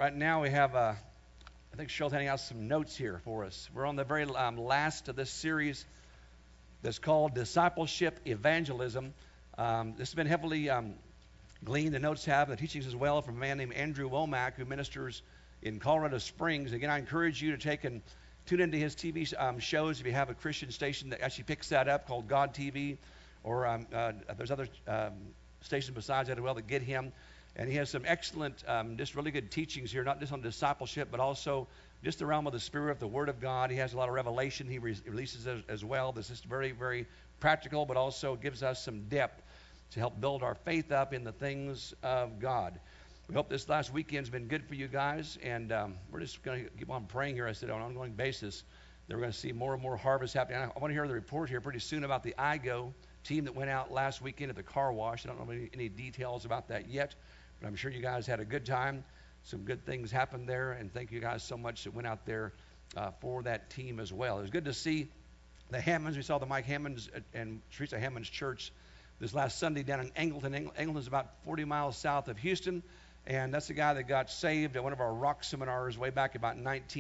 Right now we have, I think Cheryl's handing out some notes here for us. We're on the very last of this series that's called Discipleship Evangelism. This has been heavily gleaned, the notes have, the teachings as well, from a man named Andrew Womack, who ministers in Colorado Springs. Again, I encourage you to take and tune into his TV shows if you have a Christian station that actually picks that up, called God TV, or there's other stations besides that as well that get him. And he has some excellent, just really good teachings here, not just on discipleship, but also just the realm of the Spirit, the Word of God. He has a lot of revelation he releases as well. This is very, very practical, but also gives us some depth to help build our faith up in the things of God. We hope this last weekend's been good for you guys, and we're just going to keep on praying here, I said, on an ongoing basis, that we're going to see more and more harvest happening. I want to hear the report here pretty soon about the IGO team that went out last weekend at the car wash. I don't know any details about that yet, but I'm sure you guys had a good time. Some good things happened there, and thank you guys so much that went out there for that team as well. It was good to see the Hammonds. We saw the Mike Hammonds and Teresa Hammond's church this last Sunday down in Angleton. Angleton's about 40 miles south of Houston, and that's the guy that got saved at one of our rock seminars way back about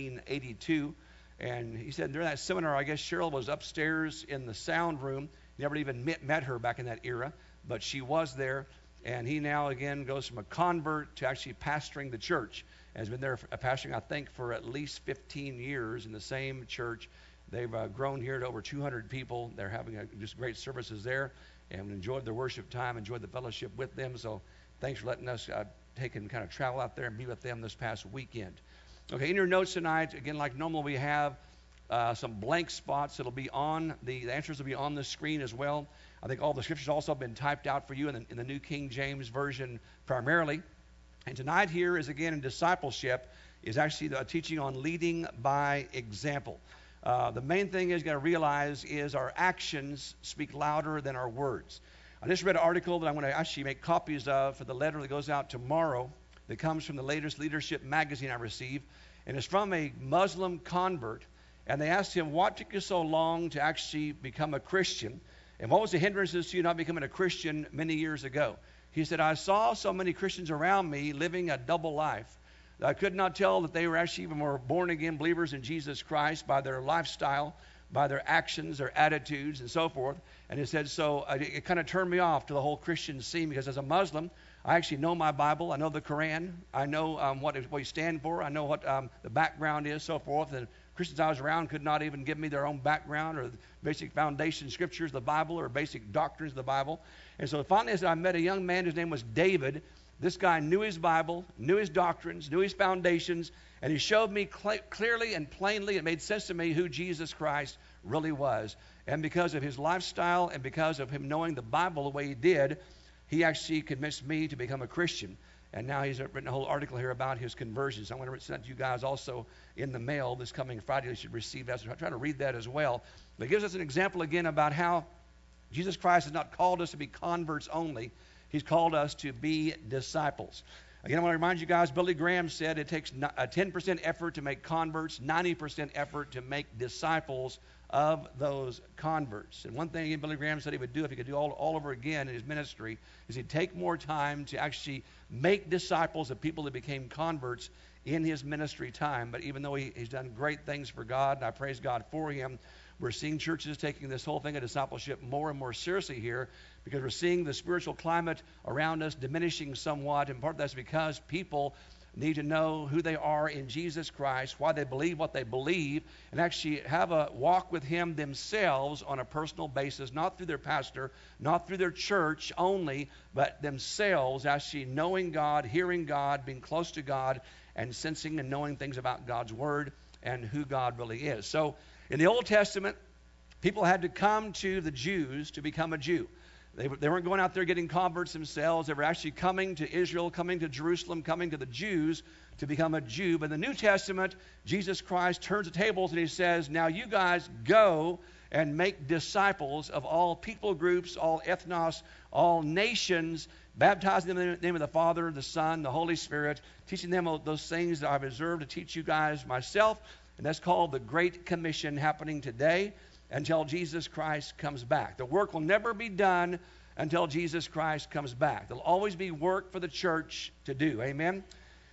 1982. And he said during that seminar, I guess Cheryl was upstairs in the sound room. He never even met her back in that era, but she was there. And he now, again, goes from a convert to actually pastoring the church. And has been there pastoring, I think, for at least 15 years in the same church. They've grown here to over 200 people. They're having just great services there. And we enjoyed their worship time, enjoyed the fellowship with them. So thanks for letting us take and kind of travel out there and be with them this past weekend. Okay, in your notes tonight, again, like normal, we have some blank spots. It'll be on, the answers will be on the screen as well. I think all the scriptures also have been typed out for you in the New King James Version primarily. And tonight here is, again, in discipleship, is actually the teaching on leading by example. The main thing is you got to realize is our actions speak louder than our words. I just read an article that I'm going to actually make copies of for the letter that goes out tomorrow that comes from the latest leadership magazine I received. And it's from a Muslim convert. And they asked him, what took you so long to actually become a Christian? And what was the hindrances to you not becoming a Christian many years ago? He said, I saw so many Christians around me living a double life. I could not tell that they were actually even more born-again believers in Jesus Christ by their lifestyle, by their actions, their attitudes, and so forth. And he said, so it kind of turned me off to the whole Christian scene, because as a Muslim, I actually know my Bible. I know the Quran. I know what we stand for. I know what the background is, so forth. And Christians I was around could not even give me their own background or the basic foundation scriptures of the Bible or basic doctrines of the Bible. And so finally I met a young man whose name was David. This guy knew his Bible, knew his doctrines, knew his foundations, and he showed me clearly and plainly, it made sense to me, who Jesus Christ really was. And because of his lifestyle and because of him knowing the Bible the way he did, he actually convinced me to become a Christian. And now he's written a whole article here about his conversion. So I'm going to send it to you guys also in the mail this coming Friday. You should receive that. So try to read that as well. But it gives us an example again about how Jesus Christ has not called us to be converts only. He's called us to be disciples. Again, I want to remind you guys, Billy Graham said it takes a 10% effort to make converts, 90% effort to make disciples of those converts. And one thing again, Billy Graham said he would do if he could do all over again in his ministry is he'd take more time to actually make disciples of people that became converts in his ministry time. But even though he's done great things for God, and I praise God for him, we're seeing churches taking this whole thing of discipleship more and more seriously here, because we're seeing the spiritual climate around us diminishing somewhat. And part of that's because people need to know who they are in Jesus Christ, why they believe what they believe, and actually have a walk with him themselves on a personal basis, not through their pastor, not through their church only, but themselves actually knowing God, hearing God, being close to God, and sensing and knowing things about God's Word and who God really is. So in the Old Testament, people had to come to the Jews to become a Jew. They weren't going out there getting converts themselves. They were actually coming to Israel, coming to Jerusalem, coming to the Jews to become a Jew. But in the New Testament, Jesus Christ turns the tables and he says, now you guys go and make disciples of all people groups, all ethnos, all nations, baptizing them in the name of the Father, the Son, the Holy Spirit, teaching them those things that I've observed to teach you guys myself. And that's called the Great Commission, happening today until Jesus Christ comes back. The work will never be done until Jesus Christ comes back. There'll always be work for the church to do. Amen?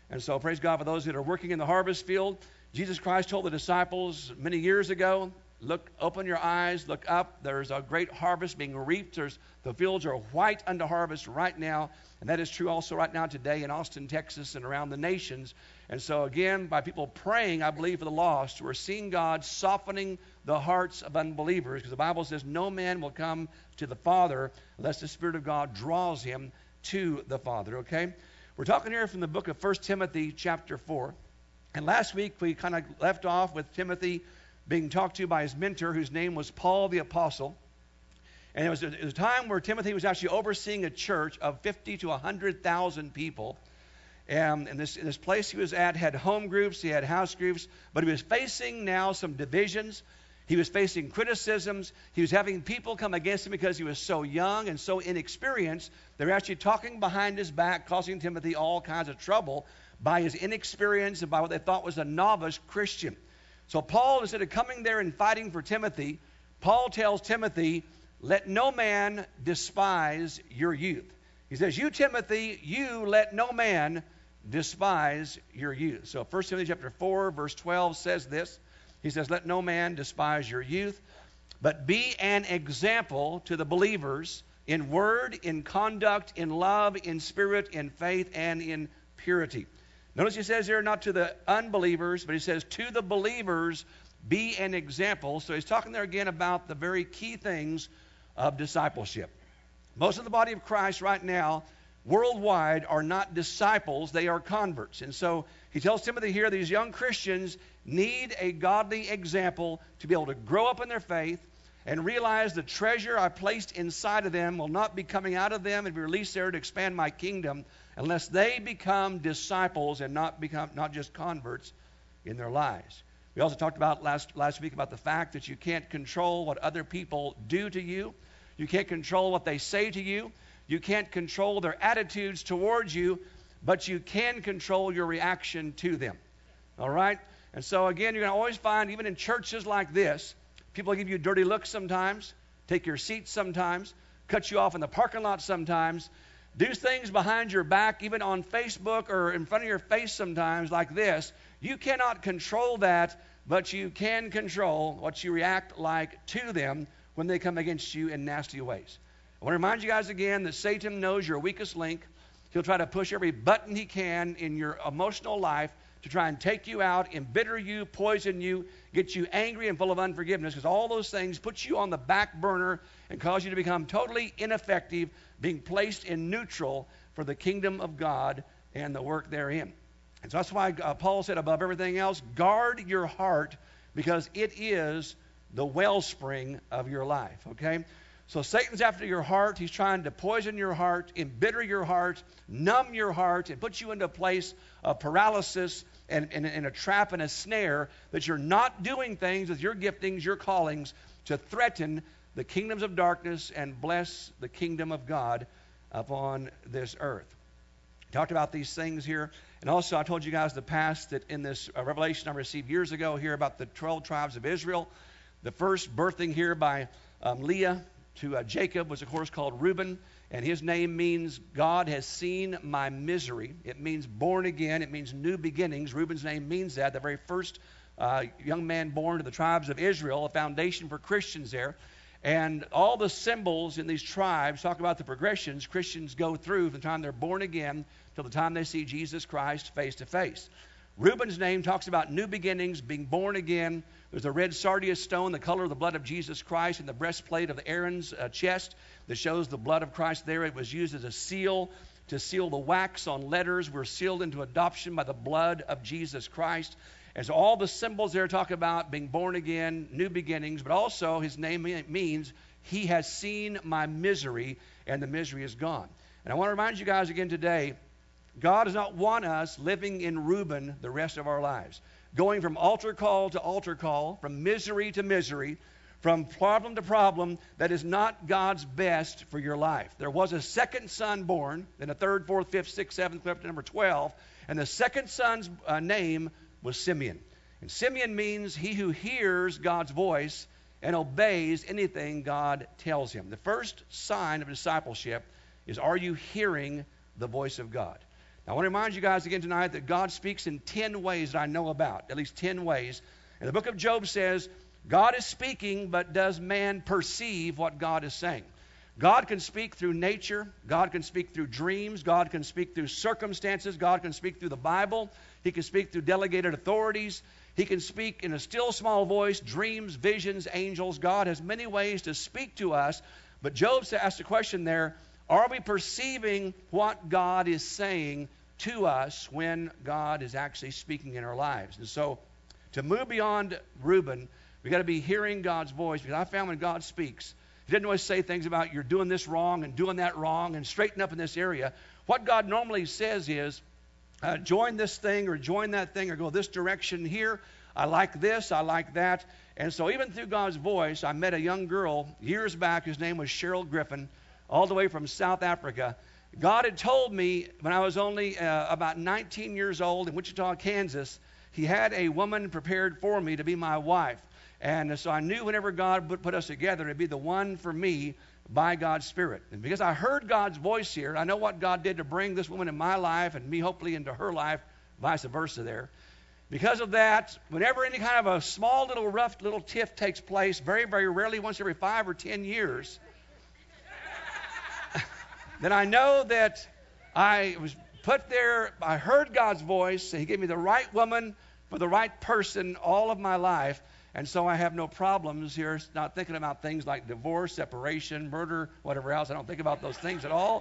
And so praise God for those that are working in the harvest field. Jesus Christ told the disciples many years ago, look, open your eyes, look up. There's a great harvest being reaped. The fields are white unto harvest right now. And that is true also right now today in Austin, Texas, and around the nations. And so again, by people praying, I believe, for the lost, we're seeing God softening the hearts of unbelievers, because the Bible says no man will come to the Father unless the Spirit of God draws him to the Father, okay? We're talking here from the book of 1 Timothy chapter 4. And last week we kind of left off with Timothy being talked to by his mentor, whose name was Paul the Apostle. And it was a time where Timothy was actually overseeing a church of 50 to 100,000 people. And this place he was at had home groups, he had house groups, but he was facing now some divisions. He was facing criticisms. He was having people come against him because he was so young and so inexperienced. They were actually talking behind his back, causing Timothy all kinds of trouble by his inexperience and by what they thought was a novice Christian. So Paul, instead of coming there and fighting for Timothy, Paul tells Timothy, let no man despise your youth. He says, you, Timothy, you let no man despise your youth. So 1 Timothy chapter 4, verse 12 says this. He says, let no man despise your youth, but be an example to the believers in word, in conduct, in love, in spirit, in faith, and in purity. Notice he says here, not to the unbelievers, but he says to the believers, be an example. So he's talking there again about the very key things of discipleship. Most of the body of Christ right now, worldwide, are not disciples, they are converts. And so he tells Timothy here, these young Christians need a godly example to be able to grow up in their faith and realize the treasure I placed inside of them will not be coming out of them and be released there to expand my kingdom unless they become disciples and not just converts in their lives. We also talked about last week about the fact that you can't control what other people do to you. You can't control what they say to you. You can't control their attitudes towards you, but you can control your reaction to them. All right? And so, again, you're going to always find, even in churches like this, people give you dirty looks sometimes, take your seats sometimes, cut you off in the parking lot sometimes, do things behind your back, even on Facebook or in front of your face sometimes like this. You cannot control that, but you can control what you react like to them when they come against you in nasty ways. I want to remind you guys again that Satan knows your weakest link. He'll try to push every button he can in your emotional life to try and take you out, embitter you, poison you, get you angry and full of unforgiveness, because all those things put you on the back burner and cause you to become totally ineffective, being placed in neutral for the kingdom of God and the work therein. And so that's why Paul said, above everything else, guard your heart, because it is the wellspring of your life, okay? So Satan's after your heart. He's trying to poison your heart, embitter your heart, numb your heart, and put you into a place of paralysis and in a trap and a snare that you're not doing things with your giftings, your callings, to threaten the kingdoms of darkness and bless the kingdom of God upon this earth. Talked about these things here. And also I told you guys in the past that in this revelation I received years ago here about the 12 tribes of Israel, the first birthing here by Leah to Jacob was, of course, called Reuben, and his name means God has seen my misery. It means born again. It means new beginnings. Reuben's name means that. The very first young man born to the tribes of Israel, a foundation for Christians there. And all the symbols in these tribes talk about the progressions Christians go through from the time they're born again till the time they see Jesus Christ face to face. Reuben's name talks about new beginnings, being born again. There's a red sardius stone, the color of the blood of Jesus Christ, in the breastplate of Aaron's chest that shows the blood of Christ there. It was used as a seal to seal the wax on letters. We're sealed into adoption by the blood of Jesus Christ. And so all the symbols there talk about being born again, new beginnings, but also his name means he has seen my misery, and the misery is gone. And I want to remind you guys again today, God does not want us living in Reuben the rest of our lives, going from altar call to altar call, from misery to misery, from problem to problem. That is not God's best for your life. There was a second son born, then a third, fourth, fifth, sixth, seventh, up to number 12, and the second son's name was Simeon. And Simeon means he who hears God's voice and obeys anything God tells him. The first sign of discipleship is, are you hearing the voice of God? I want to remind you guys again tonight that God speaks in 10 ways that I know about, at least 10 ways. And the book of Job says, God is speaking, but does man perceive what God is saying? God can speak through nature. God can speak through dreams. God can speak through circumstances. God can speak through the Bible. He can speak through delegated authorities. He can speak in a still small voice, dreams, visions, angels. God has many ways to speak to us. But Job asked a question there, are we perceiving what God is saying to us when God is actually speaking in our lives? And so to move beyond Reuben, we've got to be hearing God's voice, because I found when God speaks, He doesn't always say things about you're doing this wrong and doing that wrong and straighten up in this area. What God normally says is, join this thing or join that thing or go this direction here. I like this, I like that. And so even through God's voice, I met a young girl years back whose name was Cheryl Griffin, all the way from South Africa. God had told me when I was only about 19 years old in Wichita, Kansas, He had a woman prepared for me to be my wife. And so I knew whenever God would put us together, it'd be the one for me by God's Spirit. And because I heard God's voice here, I know what God did to bring this woman in my life and me hopefully into her life, vice versa there. Because of that, whenever any kind of a small little rough little tiff takes place, very, very rarely, once every 5 or 10 years, then I know that I was put there, I heard God's voice, He gave me the right woman for the right person all of my life. And so I have no problems here, not thinking about things like divorce, separation, murder, whatever else. I don't think about those things at all.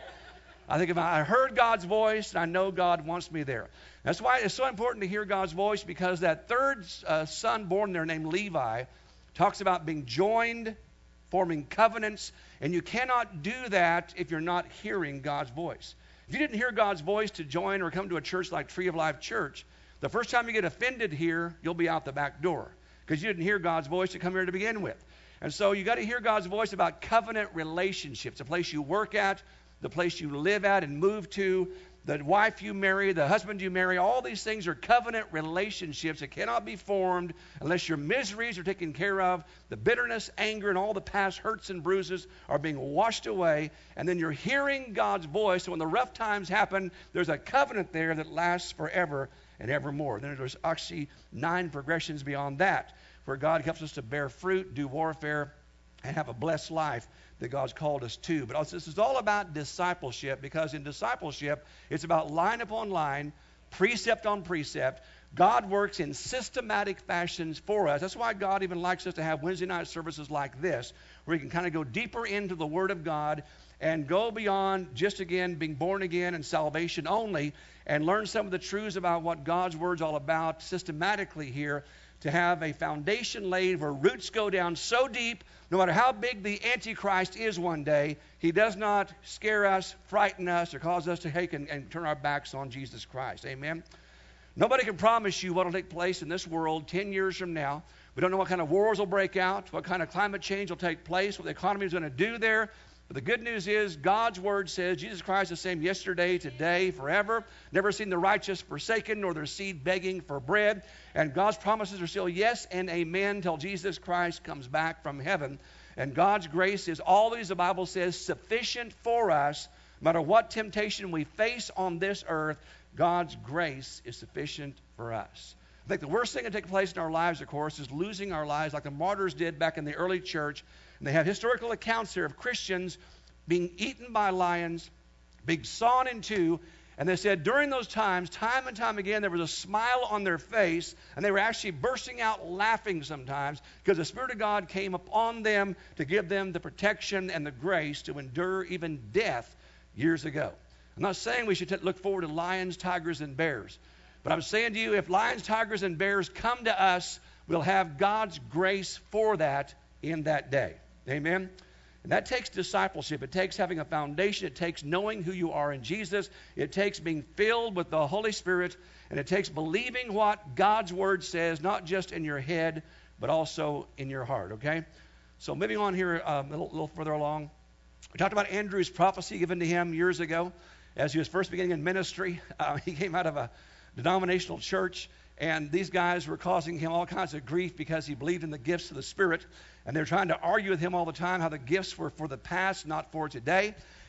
I heard God's voice, and I know God wants me there. That's why it's so important to hear God's voice, because that third son born there named Levi talks about being joined, forming covenants, and you cannot do that if you're not hearing God's voice. If you didn't hear God's voice to join or come to a church like Tree of Life Church, the first time you get offended here, you'll be out the back door, because you didn't hear God's voice to come here to begin with. And so you got to hear God's voice about covenant relationships, the place you work at, the place you live at and move to, the wife you marry, the husband you marry. All these things are covenant relationships that cannot be formed unless your miseries are taken care of, the bitterness, anger, and all the past hurts and bruises are being washed away, and then you're hearing God's voice. So when the rough times happen, there's a covenant there that lasts forever and evermore. Then there's actually 9 progressions beyond that, where God helps us to bear fruit, do warfare, and have a blessed life that God's called us to. But this is all about discipleship, because in discipleship, it's about line upon line, precept on precept. God works in systematic fashions for us. That's why God even likes us to have Wednesday night services like this, where we can kind of go deeper into the Word of God and go beyond just, again, being born again and salvation only, and learn some of the truths about what God's Word's all about systematically here, to have a foundation laid where roots go down so deep, no matter how big the Antichrist is one day, he does not scare us, frighten us, or cause us to hate and turn our backs on Jesus Christ. Amen? Nobody can promise you what will take place in this world 10 years from now. We don't know what kind of wars will break out, what kind of climate change will take place, what the economy is going to do there. But the good news is God's Word says Jesus Christ is the same yesterday, today, forever. Never seen the righteous forsaken, nor their seed begging for bread. And God's promises are still yes and amen till Jesus Christ comes back from heaven. And God's grace is always, the Bible says, sufficient for us. No matter what temptation we face on this earth, God's grace is sufficient for us. I think the worst thing that takes place in our lives, of course, is losing our lives like the martyrs did back in the early church. And they have historical accounts here of Christians being eaten by lions, being sawn in two. And they said during those times, time and time again, there was a smile on their face, and they were actually bursting out laughing sometimes, because the Spirit of God came upon them to give them the protection and the grace to endure even death years ago. I'm not saying we should look forward to lions, tigers, and bears. But I'm saying to you, if lions, tigers, and bears come to us, we'll have God's grace for that in that day. Amen? And that takes discipleship. It takes having a foundation. It takes knowing who you are in Jesus. It takes being filled with the Holy Spirit. And it takes believing what God's Word says, not just in your head, but also in your heart. Okay? So moving on here a little further along. We talked about Andrew's prophecy given to him years ago as he was first beginning in ministry. He came out of a denominational church, and these guys were causing him all kinds of grief because he believed in the gifts of the Spirit, and they were trying to argue with him all the time how the gifts were for the past, not for today.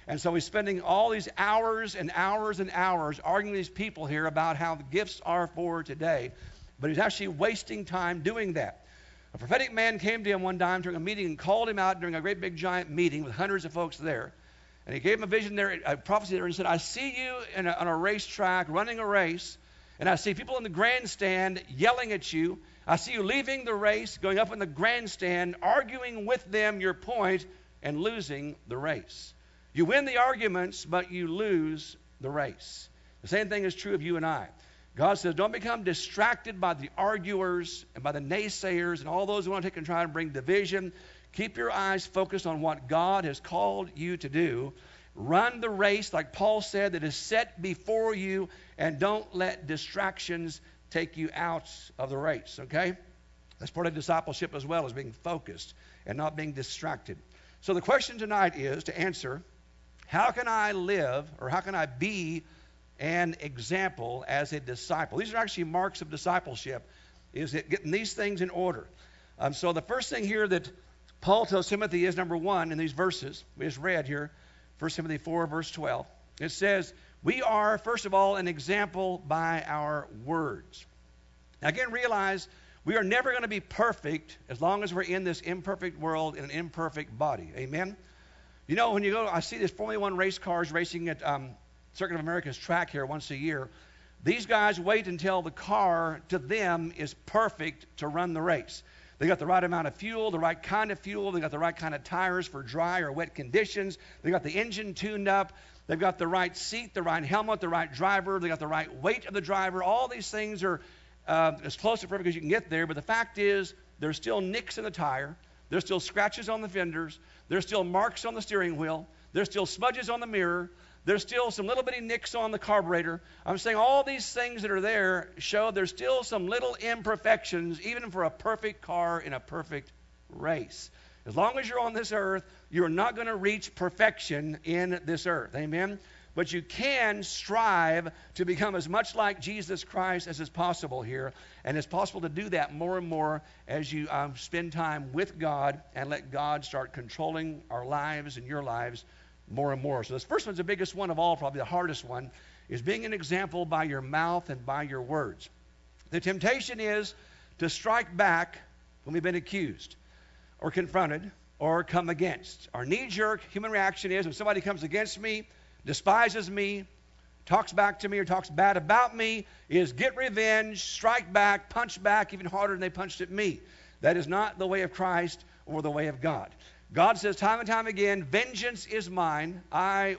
And so he's spending all these hours and hours and hours arguing with these people here about how the gifts are for today. But he's actually wasting time doing that. A prophetic man came to him one time during a meeting and called him out during a great big giant meeting with hundreds of folks there. And he gave him a vision there, a prophecy there, and said, I see you on a racetrack running a race, and I see people in the grandstand yelling at you. I see you leaving the race, going up in the grandstand, arguing with them your point, and losing the race. You win the arguments, but you lose the race. The same thing is true of you and I. God says, don't become distracted by the arguers and by the naysayers and all those who want to take and try and bring division. Keep your eyes focused on what God has called you to do. Run the race, like Paul said, that is set before you, and don't let distractions take you out of the race, okay? That's part of discipleship as well, as being focused and not being distracted. So the question tonight is to answer, how can I live, or how can I be an example as a disciple? These are actually marks of discipleship, is it getting these things in order. So the first thing here that Paul tells Timothy is, number one, in these verses we just read here, 1 Timothy 4, verse 12. It says, we are, first of all, an example by our words. Now again, realize we are never going to be perfect as long as we're in this imperfect world in an imperfect body. Amen? You know, when you go, I see this Formula One race cars racing at Circuit of America's track here once a year. These guys wait until the car, to them, is perfect to run the race. They got the right amount of fuel, the right kind of fuel. They got the right kind of tires for dry or wet conditions. They got the engine tuned up. They've got the right seat, the right helmet, the right driver. They got the right weight of the driver. All these things are as close to perfect as you can get there. But the fact is, there's still nicks in the tire. There's still scratches on the fenders. There's still marks on the steering wheel. There's still smudges on the mirror. There's still some little bitty nicks on the carburetor. I'm saying all these things that are there show there's still some little imperfections, even for a perfect car in a perfect race. As long as you're on this earth, you're not going to reach perfection in this earth. Amen? But you can strive to become as much like Jesus Christ as is possible here. And it's possible to do that more and more as you spend time with God and let God start controlling our lives and your lives more and more. So this first one's the biggest one of all, probably the hardest one, is being an example by your mouth and by your words. The temptation is to strike back when we've been accused or confronted or come against. Our knee-jerk human reaction is when somebody comes against me, despises me, talks back to me or talks bad about me, is get revenge, strike back, punch back even harder than they punched at me. That is not the way of Christ or the way of God. God says time and time again, vengeance is mine. I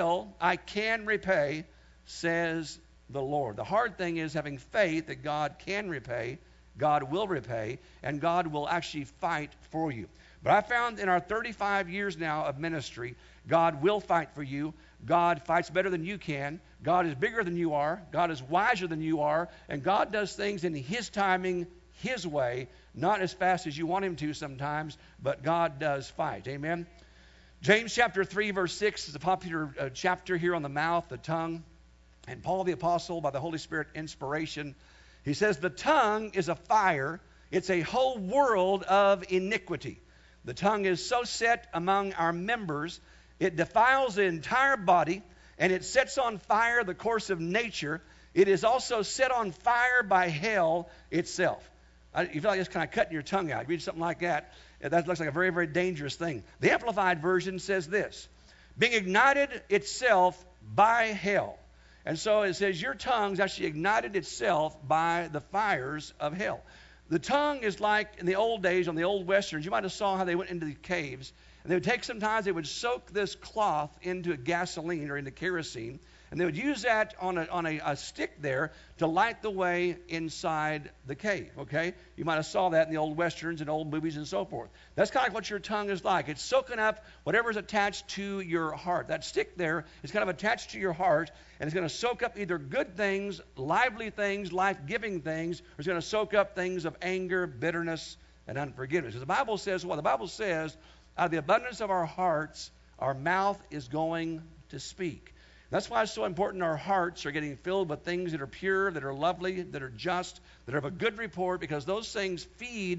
can repay, says the Lord. The hard thing is having faith that God can repay, God will repay, and God will actually fight for you. But I found in our 35 years now of ministry, God will fight for you. God fights better than you can. God is bigger than you are. God is wiser than you are. And God does things in His timing, His way, not as fast as you want Him to sometimes, but God does fight. Amen? James chapter 3, verse 6 is a popular chapter here on the mouth, the tongue. And Paul the Apostle, by the Holy Spirit inspiration, he says, the tongue is a fire. It's a whole world of iniquity. The tongue is so set among our members, it defiles the entire body, and it sets on fire the course of nature. It is also set on fire by hell itself. You feel like it's kind of cutting your tongue out. You read something like that, that looks like a very, very dangerous thing. The Amplified Version says this, being ignited itself by hell. And so it says your tongue's actually ignited itself by the fires of hell. The tongue is like in the old days, on the old westerns, you might have saw how they went into the caves. And they would take, sometimes they would soak this cloth into gasoline or into kerosene, and they would use that on a stick there to light the way inside the cave, okay? You might have saw that in the old westerns and old movies and so forth. That's kind of like what your tongue is like. It's soaking up whatever's attached to your heart. That stick there is kind of attached to your heart, and it's going to soak up either good things, lively things, life-giving things, or it's going to soak up things of anger, bitterness, and unforgiveness. Because the Bible says, well, the Bible says, out of the abundance of our hearts, our mouth is going to speak. That's why it's so important our hearts are getting filled with things that are pure, that are lovely, that are just, that are of a good report, because those things feed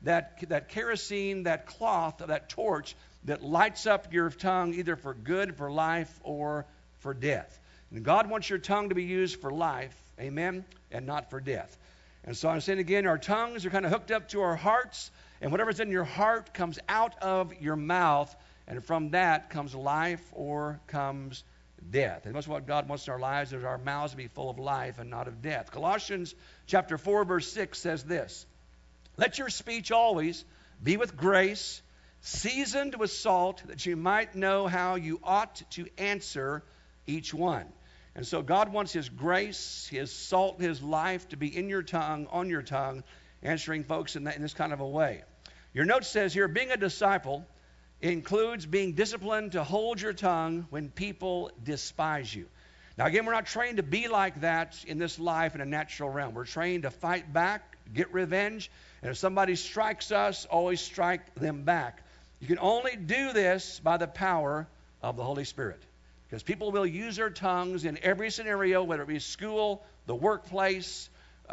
that kerosene, that cloth, that torch that lights up your tongue either for good, for life, or for death. And God wants your tongue to be used for life, amen, and not for death. And so I'm saying again, our tongues are kind of hooked up to our hearts, and whatever's in your heart comes out of your mouth, and from that comes life or comes death. And that's what God wants in our lives, is our mouths to be full of life and not of death. Colossians chapter 4, verse 6 says this: "Let your speech always be with grace, seasoned with salt, that you might know how you ought to answer each one." And so God wants His grace, His salt, His life to be in your tongue, on your tongue, answering folks in this kind of a way. Your note says here, being a disciple includes being disciplined to hold your tongue when people despise you. Now again, we're not trained to be like that in this life in a natural realm. We're trained to fight back, get revenge, and if somebody strikes us, always strike them back. You can only do this by the power of the Holy Spirit. Because people will use their tongues in every scenario, whether it be school, the workplace,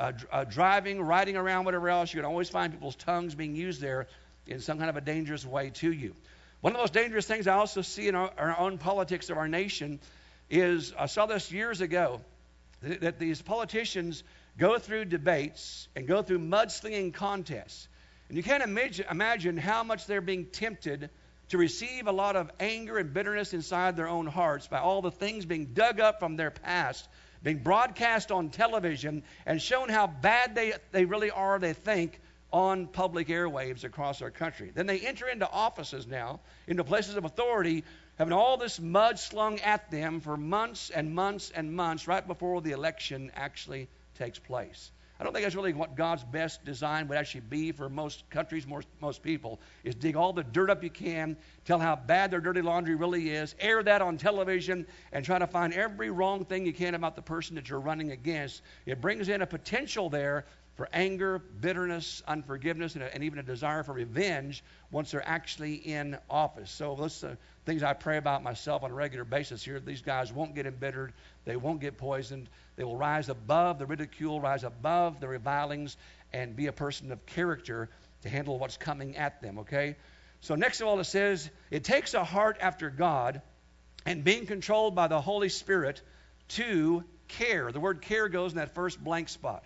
driving, riding around, whatever else. You can always find people's tongues being used there in some kind of a dangerous way to you. One of the most dangerous things I also see in our own politics of our nation is, I saw this years ago, that these politicians go through debates and go through mudslinging contests. And you can't imagine how much they're being tempted to receive a lot of anger and bitterness inside their own hearts by all the things being dug up from their past, being broadcast on television, and shown how bad they really are, they think, on public airwaves across our country. Then they enter into offices now, into places of authority, having all this mud slung at them for months and months and months right before the election actually takes place. I don't think that's really what God's best design would actually be for most countries, most people, is dig all the dirt up you can, tell how bad their dirty laundry really is, air that on television, and try to find every wrong thing you can about the person that you're running against. It brings in a potential there for anger, bitterness, unforgiveness, and even a desire for revenge once they're actually in office. So those are things I pray about myself on a regular basis here. These guys won't get embittered. They won't get poisoned. They will rise above the ridicule, rise above the revilings, and be a person of character to handle what's coming at them, okay? So next of all, it says, it takes a heart after God and being controlled by the Holy Spirit to care. The word care goes in that first blank spot.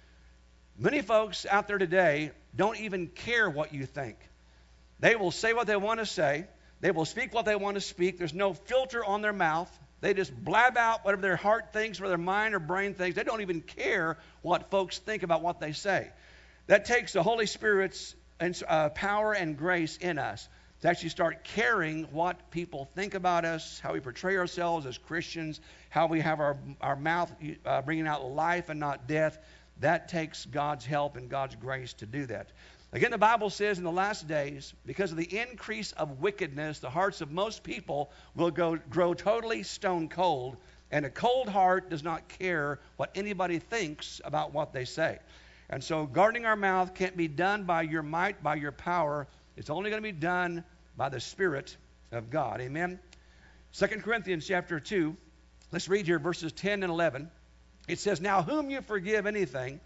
Many folks out there today don't even care what you think. They will say what they want to say. They will speak what they want to speak. There's no filter on their mouth. They just blab out whatever their heart thinks, or their mind or brain thinks. They don't even care what folks think about what they say. That takes the Holy Spirit's power and grace in us to actually start caring what people think about us, how we portray ourselves as Christians, how we have our mouth bringing out life and not death. That takes God's help and God's grace to do that. Again, the Bible says in the last days, because of the increase of wickedness, the hearts of most people will grow totally stone cold, and a cold heart does not care what anybody thinks about what they say. And so guarding our mouth can't be done by your might, by your power. It's only going to be done by the Spirit of God. Amen? 2 Corinthians chapter 2, let's read here verses 10 and 11. It says, "Now whom you forgive anything,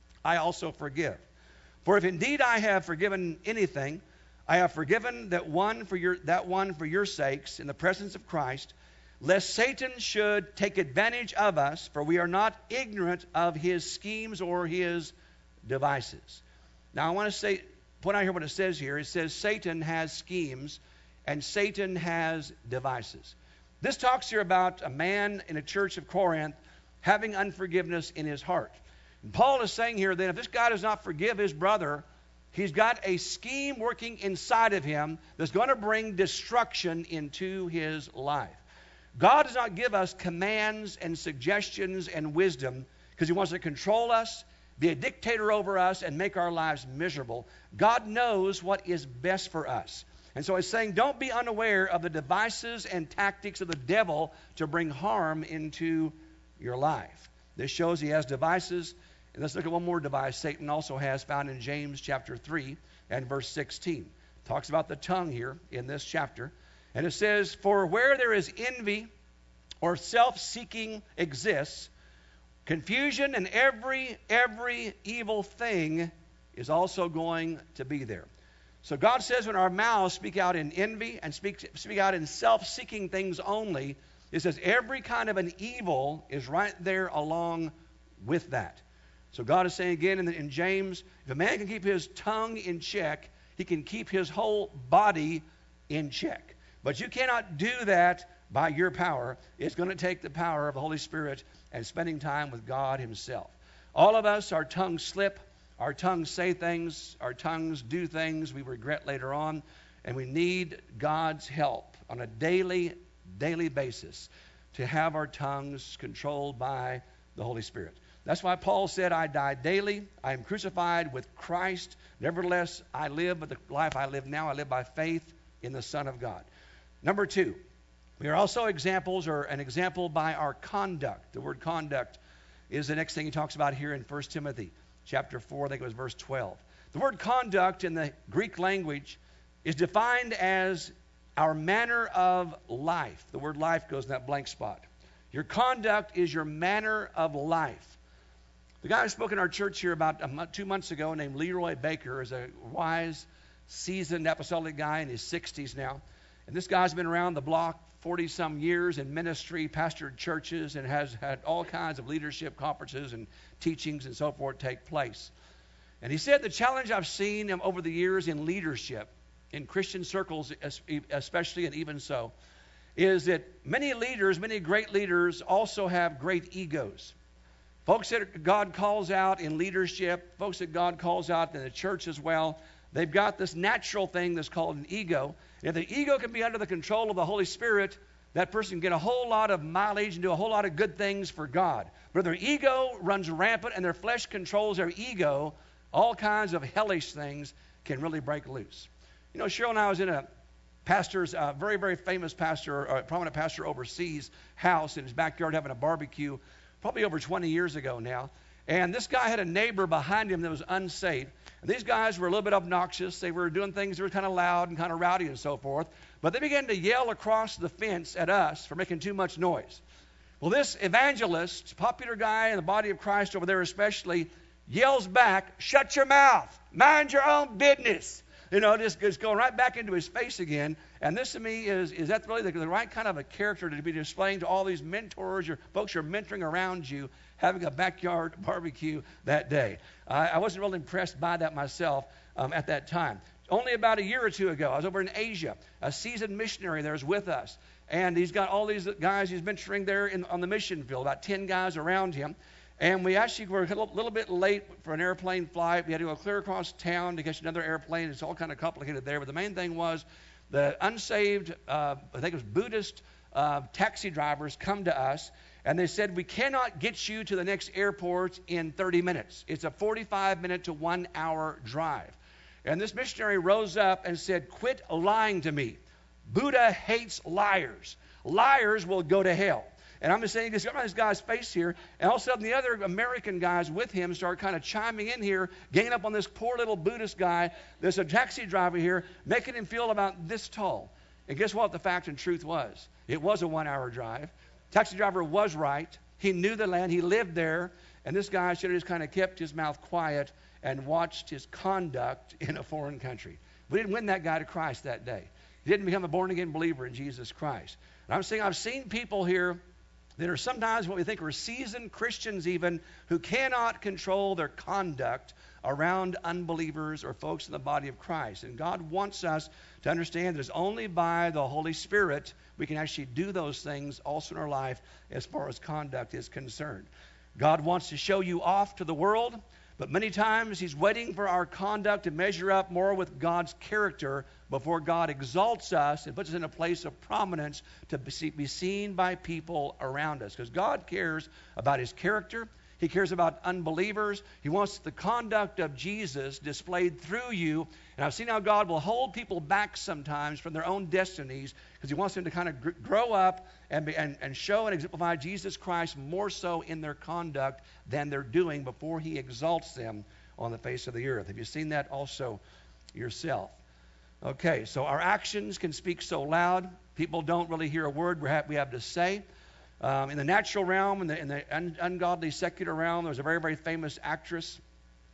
I also forgive. For if indeed I have forgiven anything, I have forgiven that one for your sakes in the presence of Christ, lest Satan should take advantage of us, for we are not ignorant of his schemes or his devices." Now I want to point out here what it says here. It says Satan has schemes and Satan has devices. This talks here about a man in a church of Corinth having unforgiveness in his heart. And Paul is saying here that if this guy does not forgive his brother, he's got a scheme working inside of him that's going to bring destruction into his life. God does not give us commands and suggestions and wisdom because he wants to control us, be a dictator over us, and make our lives miserable. God knows what is best for us. And so he's saying, don't be unaware of the devices and tactics of the devil to bring harm into your life. This shows he has devices. And let's look at one more device Satan also has, found in James chapter 3 and verse 16. Talks about the tongue here in this chapter. And it says, "For where there is envy or self-seeking exists, confusion and every evil thing is also going to be there. So God says when our mouths speak out in envy and speak out in self-seeking things only, it says every kind of an evil is right there along with that. So God is saying again in James, if a man can keep his tongue in check, he can keep his whole body in check. But you cannot do that by your power. It's going to take the power of the Holy Spirit and spending time with God himself. All of us, our tongues slip, our tongues say things, our tongues do things we regret later on, and we need God's help on a daily basis to have our tongues controlled by the Holy Spirit. That's why Paul said, I die daily. I am crucified with Christ. Nevertheless, I live, but the life I live now, I live by faith in the Son of God. Number 2, we are also examples, or an example by our conduct. The word conduct is the next thing he talks about here in 1 Timothy chapter 4, I think it was verse 12. The word conduct in the Greek language is defined as our manner of life. The word life goes in that blank spot. Your conduct is your manner of life. The guy who spoke in our church here about 2 months ago named Leroy Baker is a wise, seasoned apostolic guy in his 60s now. And this guy's been around the block 40-some years in ministry, pastored churches, and has had all kinds of leadership conferences and teachings and so forth take place. And he said the challenge I've seen over the years in leadership, in Christian circles especially, and even so, is that many leaders, many great leaders, also have great egos. Folks that God calls out in leadership, folks that God calls out in the church as well, they've got this natural thing that's called an ego. And if the ego can be under the control of the Holy Spirit, that person can get a whole lot of mileage and do a whole lot of good things for God. But if their ego runs rampant and their flesh controls their ego, all kinds of hellish things can really break loose. You know, Cheryl and I was in a pastor's, very, very famous pastor, or prominent pastor overseas house in his backyard having a barbecue, probably over 20 years ago now. And this guy had a neighbor behind him that was unsaved. And these guys were a little bit obnoxious. They were doing things that were kind of loud and kind of rowdy and so forth. But they began to yell across the fence at us for making too much noise. Well, this evangelist, popular guy in the body of Christ over there especially, yells back, "Shut your mouth. Mind your own business." You know, just going right back into his face again. And this to me is that really the right kind of a character to be displaying to all these mentors, your folks you're mentoring around you, having a backyard barbecue that day. I wasn't really impressed by that myself at that time. Only about a year or two ago, I was over in Asia. A seasoned missionary there is with us. And he's got all these guys he's mentoring there on the mission field, about 10 guys around him. And we actually were a little bit late for an airplane flight. We had to go clear across town to catch another airplane. It's all kind of complicated there. But the main thing was the unsaved, I think it was Buddhist taxi drivers come to us. And they said, we cannot get you to the next airport in 30 minutes. It's a 45-minute to 1 hour drive. And this missionary rose up and said, quit lying to me. Buddha hates liars. Liars will go to hell. And I'm just saying, this guy's face here, and all of a sudden the other American guys with him start kind of chiming in here, ganging up on this poor little Buddhist guy. There's a taxi driver here, making him feel about this tall. And guess what the fact and truth was? It was a 1 hour drive. Taxi driver was right. He knew the land. He lived there. And this guy should have just kind of kept his mouth quiet and watched his conduct in a foreign country. We didn't win that guy to Christ that day. He didn't become a born-again believer in Jesus Christ. And I'm saying I've seen people here that are sometimes what we think are seasoned Christians even, who cannot control their conduct around unbelievers or folks in the body of Christ. And God wants us to understand that it's only by the Holy Spirit we can actually do those things also in our life as far as conduct is concerned. God wants to show you off to the world, but many times he's waiting for our conduct to measure up more with God's character before God exalts us and puts us in a place of prominence to be seen by people around us. Because God cares about his character. He cares about unbelievers. He wants the conduct of Jesus displayed through you. And I've seen how God will hold people back sometimes from their own destinies because he wants them to kind of grow up and show and exemplify Jesus Christ more so in their conduct than they're doing before he exalts them on the face of the earth. Have you seen that also yourself? Okay, so our actions can speak so loud, people don't really hear a word we have to say. In the natural realm, in the ungodly secular realm, there was a very, very famous actress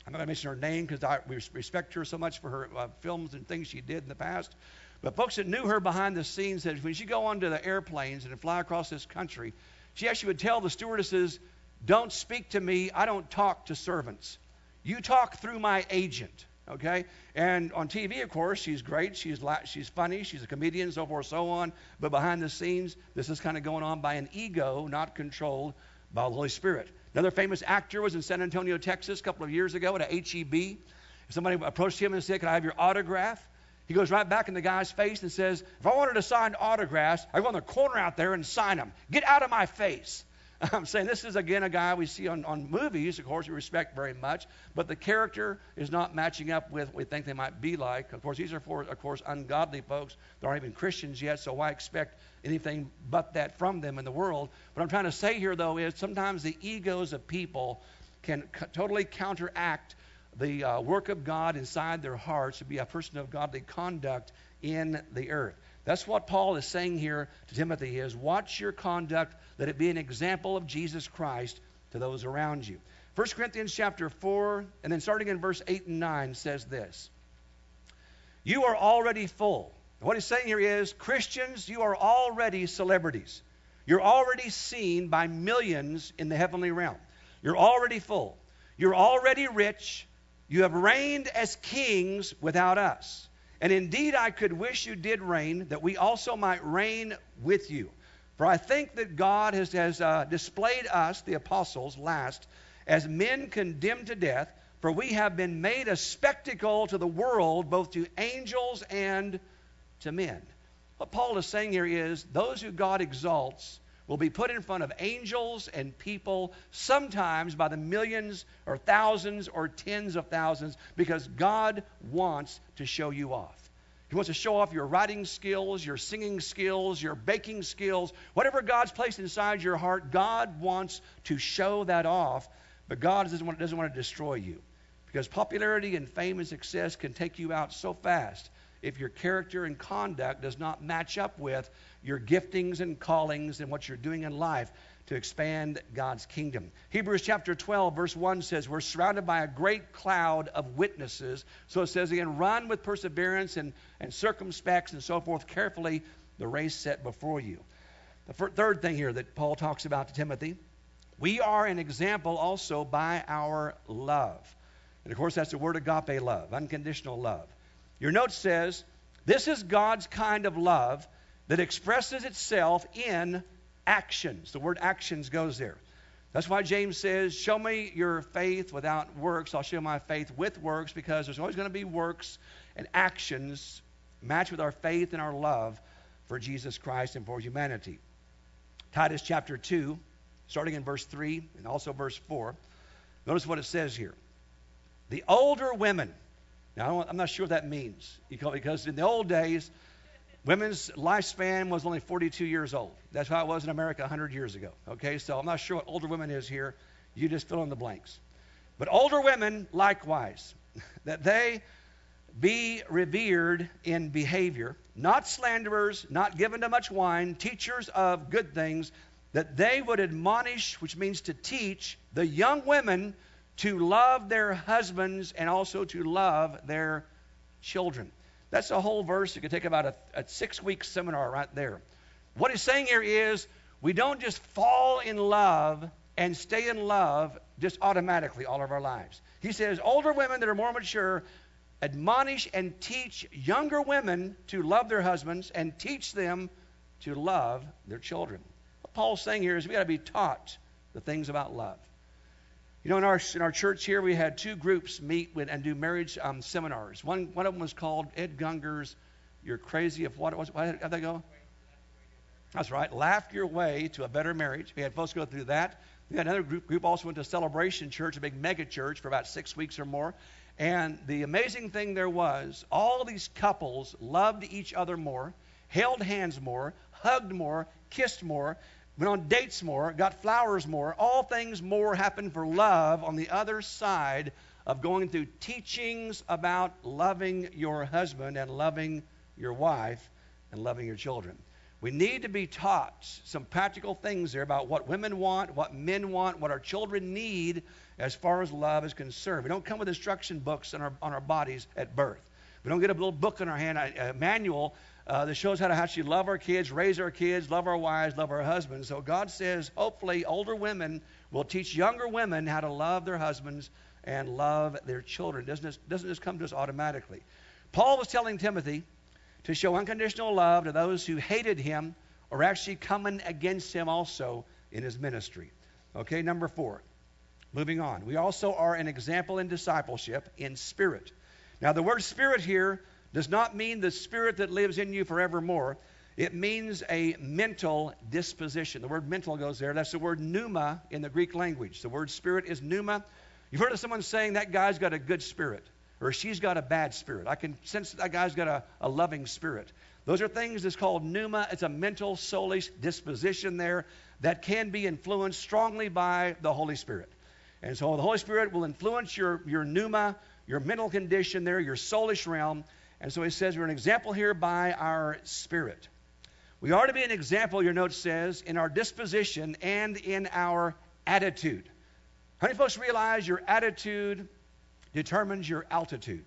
I'm not going to mention her name because we respect her so much for her films and things she did in the past. But folks that knew her behind the scenes said when she'd go onto the airplanes and fly across this country, she actually would tell the stewardesses, don't speak to me. I don't talk to servants. You talk through my agent. Okay? And on TV, of course, she's great. She's funny. She's a comedian, so forth, so on. But behind the scenes, this is kind of going on by an ego, not controlled by the Holy Spirit. Another famous actor was in San Antonio, Texas, a couple of years ago at a HEB. Somebody approached him and said, can I have your autograph? He goes right back in the guy's face and says, if I wanted to sign autographs, I'd go in the corner out there and sign them. Get out of my face. I'm saying this is, again, a guy we see on movies, of course, we respect very much, but the character is not matching up with what we think they might be like. Of course, these are, of course, ungodly folks. They aren't even Christians yet, so why expect anything but that from them in the world? What I'm trying to say here, though, is sometimes the egos of people can totally counteract the work of God inside their hearts to be a person of godly conduct in the earth. That's what Paul is saying here to Timothy is watch your conduct, let it be an example of Jesus Christ to those around you. 1 Corinthians chapter 4, and then starting in verse 8 and 9 says this. You are already full. What he's saying here is, Christians, you are already celebrities. You're already seen by millions in the heavenly realm. You're already full. You're already rich. You have reigned as kings without us. And indeed, I could wish you did reign, that we also might reign with you. For I think that God has displayed us, the apostles, last, as men condemned to death, for we have been made a spectacle to the world, both to angels and to men. What Paul is saying here is, those who God exalts will be put in front of angels and people, sometimes by the millions or thousands or tens of thousands, because God wants to show you off. He wants to show off your writing skills, your singing skills, your baking skills. Whatever God's placed inside your heart, God wants to show that off, but God doesn't want to destroy you. Because popularity and fame and success can take you out so fast if your character and conduct does not match up with your giftings and callings and what you're doing in life to expand God's kingdom. Hebrews chapter 12, verse 1 says, we're surrounded by a great cloud of witnesses. So it says again, run with perseverance and circumspect and so forth carefully the race set before you. The third thing here that Paul talks about to Timothy, we are an example also by our love. And of course, that's the word agape love, unconditional love. Your note says, this is God's kind of love that expresses itself in actions. The word actions goes there. That's why James says, show me your faith without works. I'll show my faith with works, because there's always going to be works and actions matched with our faith and our love for Jesus Christ and for humanity. Titus chapter 2, starting in verse 3 and also verse 4. Notice what it says here. The older women. Now, I'm not sure what that means, because in the old days, women's lifespan was only 42 years old. That's how it was in America 100 years ago. Okay, so I'm not sure what older women is here. You just fill in the blanks. But older women, likewise, that they be revered in behavior, not slanderers, not given to much wine, teachers of good things, that they would admonish, which means to teach, the young women to love their husbands and also to love their children. That's a whole verse. You could take about a 6-week seminar right there. What he's saying here is we don't just fall in love and stay in love just automatically all of our lives. He says older women that are more mature admonish and teach younger women to love their husbands and teach them to love their children. What Paul's saying here is we got to be taught the things about love. You know, in our church here, we had 2 groups meet and do marriage seminars. One of them was called Ed Gunger's "You're Crazy of What?" How'd they go? That's right. Laugh Your Way to a Better Marriage. We had folks go through that. We had another group also went to Celebration Church, a big mega church, for about 6 weeks or more. And the amazing thing there was, all these couples loved each other more, held hands more, hugged more, kissed more, went on dates more, got flowers more. All things more happened for love on the other side of going through teachings about loving your husband and loving your wife and loving your children. We need to be taught some practical things there about what women want, what men want, what our children need as far as love is concerned. We don't come with instruction books on our bodies at birth. We don't get a little book in our hand, a manual that shows how to actually love our kids, raise our kids, love our wives, love our husbands. So God says, hopefully, older women will teach younger women how to love their husbands and love their children. Doesn't just come to us automatically. Paul was telling Timothy to show unconditional love to those who hated him or actually coming against him also in his ministry. Okay, number 4. Moving on. We also are an example in discipleship in spirit. Now, the word spirit here does not mean the spirit that lives in you forevermore. It means a mental disposition. The word mental goes there. That's the word pneuma in the Greek language. The word spirit is pneuma. You've heard of someone saying that guy's got a good spirit, or she's got a bad spirit. I can sense that guy's got a loving spirit. Those are things that's called pneuma. It's a mental, soulish disposition there that can be influenced strongly by the Holy Spirit. And so the Holy Spirit will influence your pneuma, your mental condition there, your soulish realm. And so he says we're an example here by our spirit. We are to be an example, your note says, in our disposition and in our attitude. How many folks realize your attitude determines your altitude?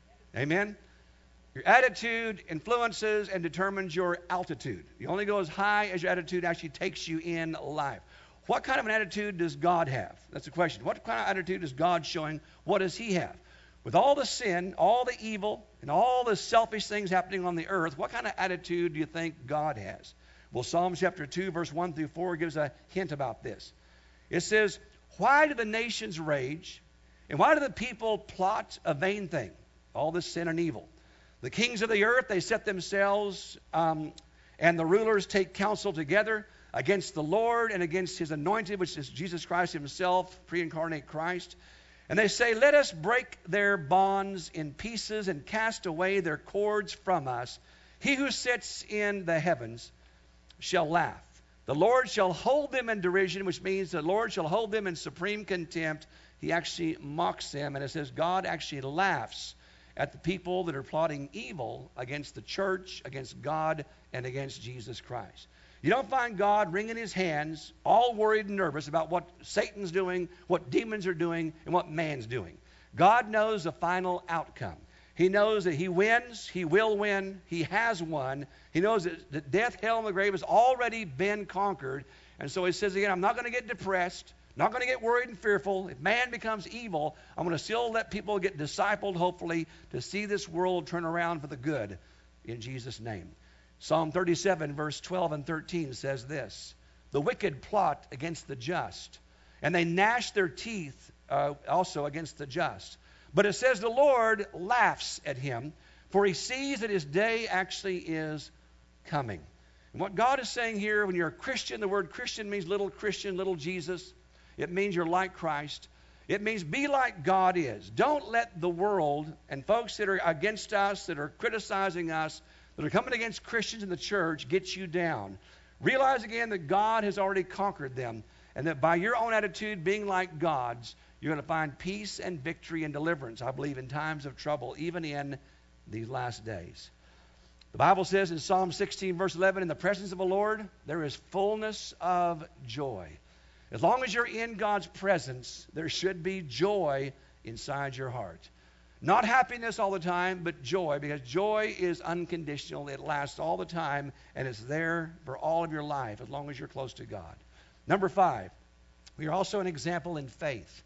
Amen? Your attitude influences and determines your altitude. You only go as high as your attitude actually takes you in life. What kind of an attitude does God have? That's the question. What kind of attitude is God showing? What does he have? With all the sin, all the evil, and all the selfish things happening on the earth, what kind of attitude do you think God has? Well, Psalm chapter 2, verse 1 through 4 gives a hint about this. It says, why do the nations rage, and why do the people plot a vain thing? All this sin and evil. The kings of the earth, they set themselves, and the rulers take counsel together against the Lord and against his anointed, which is Jesus Christ himself, pre-incarnate Christ. And they say, let us break their bonds in pieces and cast away their cords from us. He who sits in the heavens shall laugh. The Lord shall hold them in derision, which means the Lord shall hold them in supreme contempt. He actually mocks them. And it says God actually laughs at the people that are plotting evil against the church, against God, and against Jesus Christ. You don't find God wringing his hands, all worried and nervous about what Satan's doing, what demons are doing, and what man's doing. God knows the final outcome. He knows that he wins, he will win, he has won. He knows that death, hell, and the grave has already been conquered. And so he says again, I'm not going to get depressed, not going to get worried and fearful. If man becomes evil, I'm going to still let people get discipled, hopefully, to see this world turn around for the good in Jesus' name. Psalm 37, verse 12 and 13 says this, the wicked plot against the just, and they gnash their teeth also against the just. But it says the Lord laughs at him, for he sees that his day actually is coming. And what God is saying here, when you're a Christian, the word Christian means little Christian, little Jesus. It means you're like Christ. It means be like God is. Don't let the world and folks that are against us, that are criticizing us, that are coming against Christians in the church, get you down. Realize again that God has already conquered them, and that by your own attitude being like God's, you're going to find peace and victory and deliverance, I believe, in times of trouble, even in these last days. The Bible says in Psalm 16, verse 11, in the presence of the Lord, there is fullness of joy. As long as you're in God's presence, there should be joy inside your heart. Not happiness all the time, but joy, because joy is unconditional. It lasts all the time, and it's there for all of your life as long as you're close to God. Number 5, we are also an example in faith.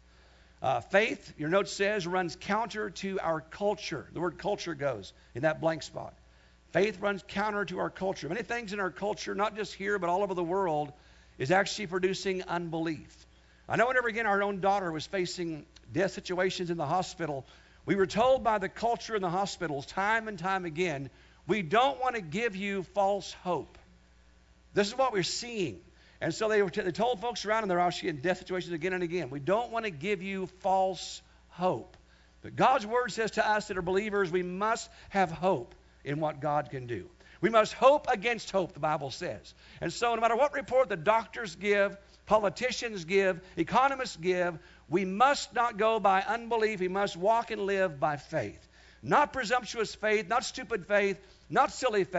Faith, your note says, runs counter to our culture. The word culture goes in that blank spot. Faith runs counter to our culture. Many things in our culture, not just here, but all over the world, is actually producing unbelief. I know whenever, again, our own daughter was facing death situations in the hospital, we were told by the culture in the hospitals time and time again, we don't want to give you false hope. This is what we're seeing. And so they told folks around, and they're actually in death situations again and again, we don't want to give you false hope. But God's word says to us that are believers, we must have hope in what God can do. We must hope against hope, the Bible says. And so no matter what report the doctors give, politicians give, economists give, we must not go by unbelief. We must walk and live by faith. Not presumptuous faith, not stupid faith, not silly faith,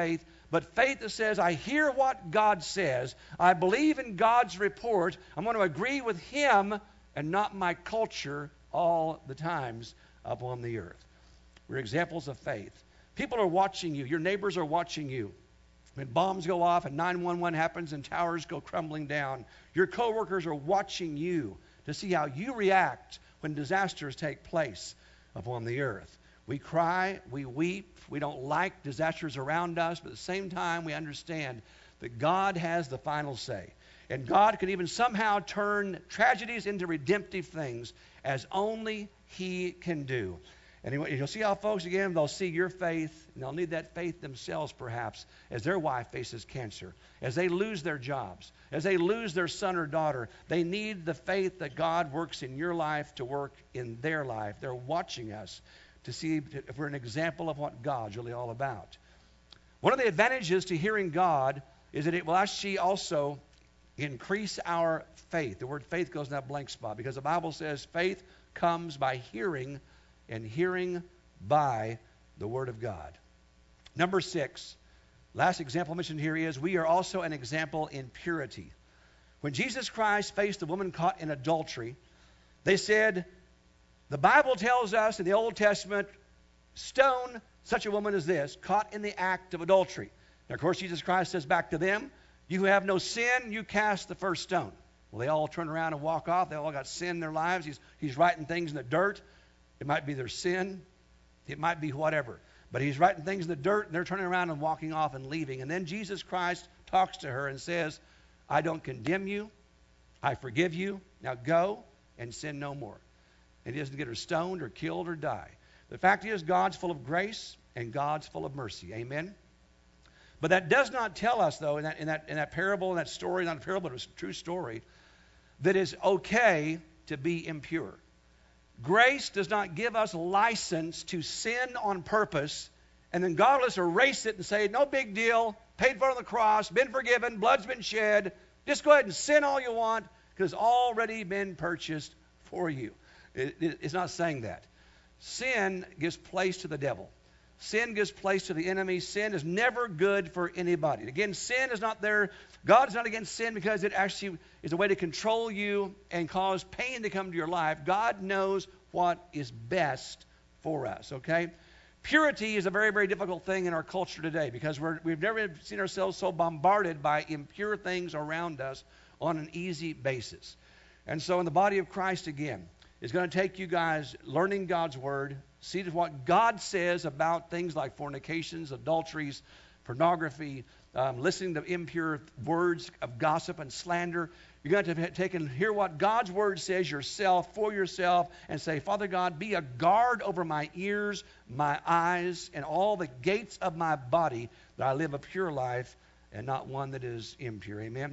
But faith that says, I hear what God says, I believe in God's report, I'm going to agree with Him and not my culture all the times upon the earth. We're examples of faith. People are watching you. Your neighbors are watching you. When bombs go off and 911 happens and towers go crumbling down, your coworkers are watching you to see how you react when disasters take place upon the earth. We cry, we weep, we don't like disasters around us, but at the same time we understand that God has the final say. And God can even somehow turn tragedies into redemptive things as only He can do. And you'll see how folks, again, they'll see your faith, and they'll need that faith themselves, perhaps, as their wife faces cancer, as they lose their jobs, as they lose their son or daughter. They need the faith that God works in your life to work in their life. They're watching us to see if we're an example of what God's really all about. One of the advantages to hearing God is that it will actually also increase our faith. The word faith goes in that blank spot because the Bible says faith comes by hearing, and hearing by the Word of God. Number 6, last example mentioned here is we are also an example in purity. When Jesus Christ faced the woman caught in adultery, they said, the Bible tells us in the Old Testament, stone such a woman as this, caught in the act of adultery. Now, of course, Jesus Christ says back to them, you who have no sin, you cast the first stone. Well, they all turn around and walk off. They all got sin in their lives. He's writing things in the dirt. It might be their sin. It might be whatever. But he's writing things in the dirt, and they're turning around and walking off and leaving. And then Jesus Christ talks to her and says, I don't condemn you. I forgive you. Now go and sin no more. And he doesn't get her stoned or killed or die. The fact is, God's full of grace and God's full of mercy. Amen? But that does not tell us, though, in that parable, in that story, not a parable, but it was a true story, that it's okay to be impure. Grace does not give us license to sin on purpose and then God will just erase it and say, no big deal, paid for on the cross, been forgiven, blood's been shed. Just go ahead and sin all you want because it's already been purchased for you. It's not saying that. Sin gives place to the devil. Sin gives place to the enemy. Sin is never good for anybody. Again, sin is not there. God is not against sin because it actually is a way to control you and cause pain to come to your life. God knows what is best for us, okay? Purity is a very, very difficult thing in our culture today because we've never seen ourselves so bombarded by impure things around us on an easy basis. And so in the body of Christ, again, it's going to take you guys learning God's Word, see what God says about things like fornications, adulteries, pornography, listening to impure words of gossip and slander. You're going to have to take and hear what God's Word says yourself, for yourself, and say, Father God, be a guard over my ears, my eyes, and all the gates of my body, that I live a pure life and not one that is impure. Amen?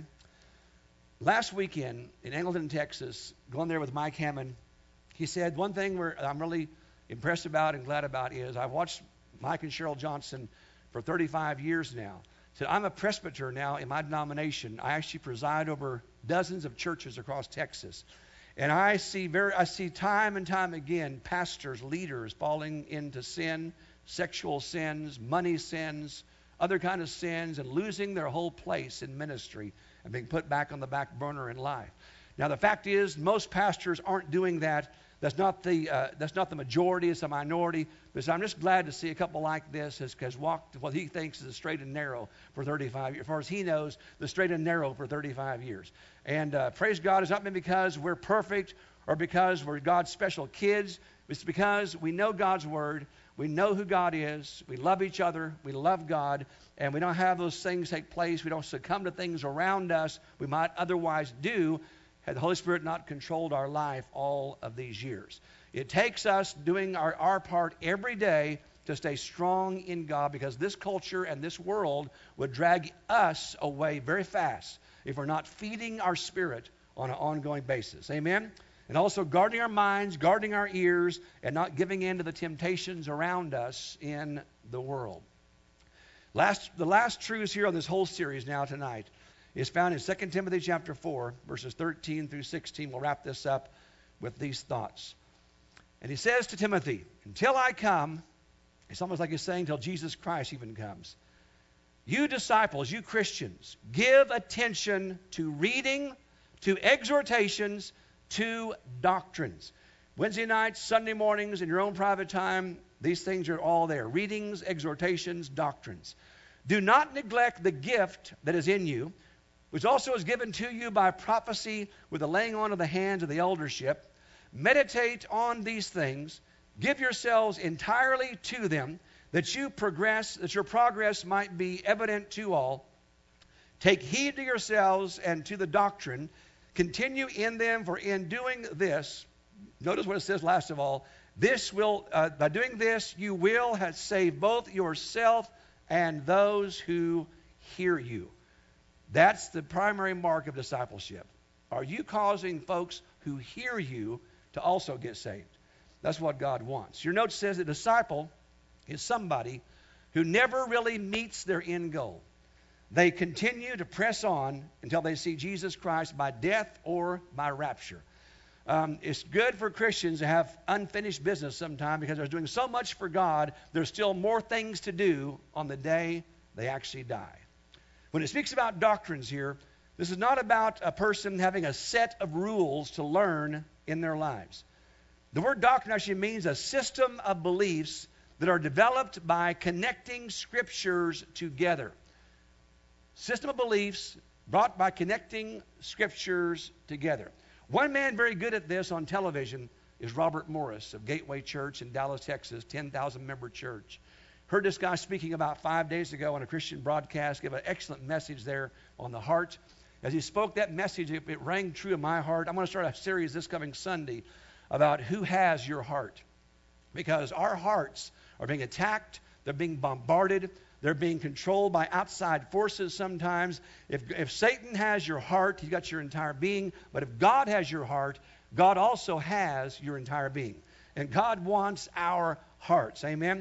Last weekend in Angleton, Texas, going there with Mike Hammond, he said one thing I'm really impressed about and glad about is I've watched Mike and Cheryl Johnson for 35 years now. He said, I'm a presbyter now in my denomination. I actually preside over dozens of churches across Texas. And I see time and time again pastors, leaders falling into sin, sexual sins, money sins, other kind of sins, and losing their whole place in ministry and being put back on the back burner in life. Now, the fact is, most pastors aren't doing that. That's not the majority. It's a minority. But I'm just glad to see a couple like this has walked what he thinks is the straight and narrow for 35 years. As far as he knows, the straight and narrow for 35 years. And praise God, it's not been because we're perfect or because we're God's special kids. It's because we know God's Word. We know who God is. We love each other. We love God. And we don't have those things take place. We don't succumb to things around us we might otherwise do had the Holy Spirit not controlled our life all of these years. It takes us doing our part every day to stay strong in God because this culture and this world would drag us away very fast if we're not feeding our spirit on an ongoing basis. Amen? And also guarding our minds, guarding our ears, and not giving in to the temptations around us in the world. The last truths here on this whole series now tonight is found in 2 Timothy chapter 4, verses 13 through 16. We'll wrap this up with these thoughts. And he says to Timothy, until I come, it's almost like he's saying until Jesus Christ even comes, You disciples, you Christians, give attention to reading, to exhortations, to doctrines. Wednesday nights, Sunday mornings, in your own private time, these things are all there. Readings, exhortations, doctrines. Do not neglect the gift that is in you, which also is given to you by prophecy with the laying on of the hands of the eldership. Meditate on these things. Give yourselves entirely to them, that your progress might be evident to all. Take heed to yourselves and to the doctrine. Continue in them, for in doing this, notice what it says last of all, by doing this, you will have saved both yourself and those who hear you. That's the primary mark of discipleship. Are you causing folks who hear you to also get saved? That's what God wants. Your note says a disciple is somebody who never really meets their end goal. They continue to press on until they see Jesus Christ by death or by rapture. It's good for Christians to have unfinished business sometime because they're doing so much for God, there's still more things to do on the day they actually die. When it speaks about doctrines here, this is not about a person having a set of rules to learn in their lives. The word doctrine actually means a system of beliefs that are developed by connecting scriptures together. System of beliefs brought by connecting scriptures together. One man very good at this on television is Robert Morris of Gateway Church in Dallas, Texas, 10,000-member church. Heard this guy speaking about 5 days ago on a Christian broadcast, give an excellent message there on the heart. As he spoke that message, it rang true in my heart. I'm going to start a series this coming Sunday about who has your heart. Because our hearts are being attacked, they're being bombarded, they're being controlled by outside forces sometimes. If Satan has your heart, he's got your entire being. But if God has your heart, God also has your entire being. And God wants our hearts. Amen?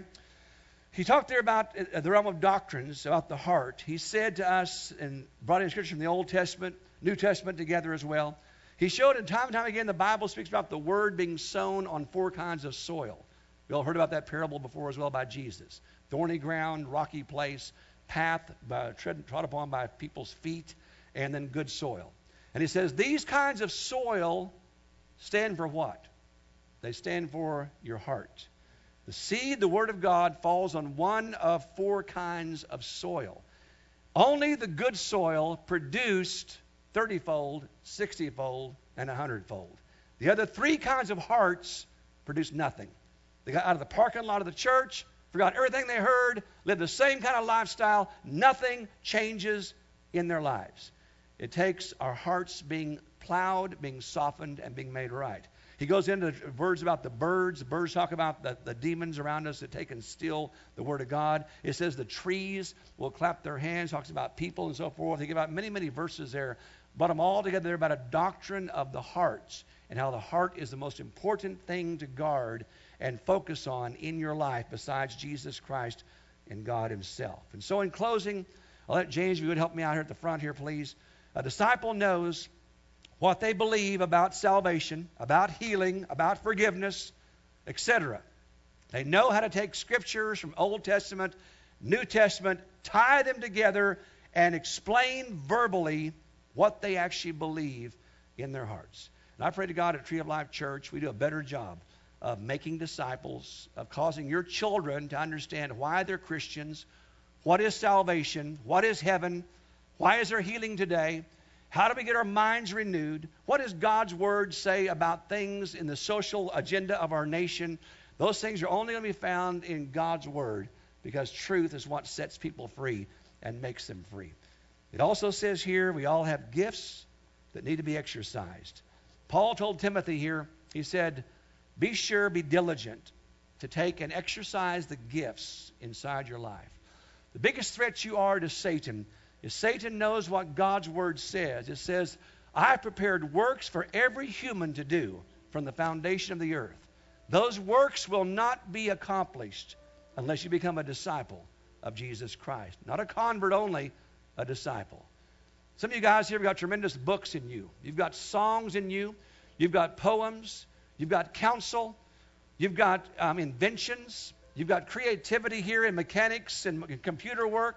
He talked there about the realm of doctrines, about the heart. He said to us, and brought in scripture from the Old Testament, New Testament together as well. He showed it time and time again, the Bible speaks about the word being sown on 4 kinds of soil. We all heard about that parable before as well by Jesus. Thorny ground, rocky place, path trod upon by people's feet, and then good soil. And he says these kinds of soil stand for what? They stand for your heart. The seed, the word of God, falls on one of 4 kinds of soil. Only the good soil produced 30-fold, 60-fold, and 100-fold. The other 3 kinds of hearts produced nothing. They got out of the parking lot of the church, forgot everything they heard, lived the same kind of lifestyle. Nothing changes in their lives. It takes our hearts being plowed, being softened, and being made right. He goes into words about the birds. The birds talk about the demons around us that take and steal the word of God. It says the trees will clap their hands. Talks about people and so forth. He gives out many, many verses there. But them all together, they're about a doctrine of the hearts and how the heart is the most important thing to guard and focus on in your life besides Jesus Christ and God himself. And so in closing, I'll let James, if you would help me out here at the front here, please. A disciple knows what they believe about salvation, about healing, about forgiveness, etc. They know how to take scriptures from Old Testament, New Testament, tie them together, and explain verbally what they actually believe in their hearts. And I pray to God at Tree of Life Church we do a better job of making disciples, of causing your children to understand why they're Christians, what is salvation, what is heaven, why is there healing today, how do we get our minds renewed, what does God's Word say about things in the social agenda of our nation. Those things are only going to be found in God's Word because truth is what sets people free and makes them free. It also says here we all have gifts that need to be exercised. Paul told Timothy here, he said, be sure, be diligent to take and exercise the gifts inside your life. The biggest threat you are to Satan is Satan knows what God's Word says. It says, I prepared works for every human to do from the foundation of the earth. Those works will not be accomplished unless you become a disciple of Jesus Christ. Not a convert only, a disciple. Some of you guys here have got tremendous books in you. You've got songs in you. You've got poems. You've got counsel. You've got inventions. You've got creativity here in mechanics and computer work.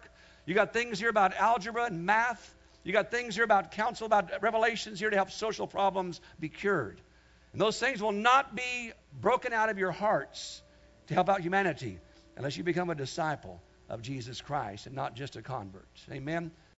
You got things here about algebra and math. You got things here about counsel, about revelations here to help social problems be cured. And those things will not be broken out of your hearts to help out humanity unless you become a disciple of Jesus Christ and not just a convert. Amen.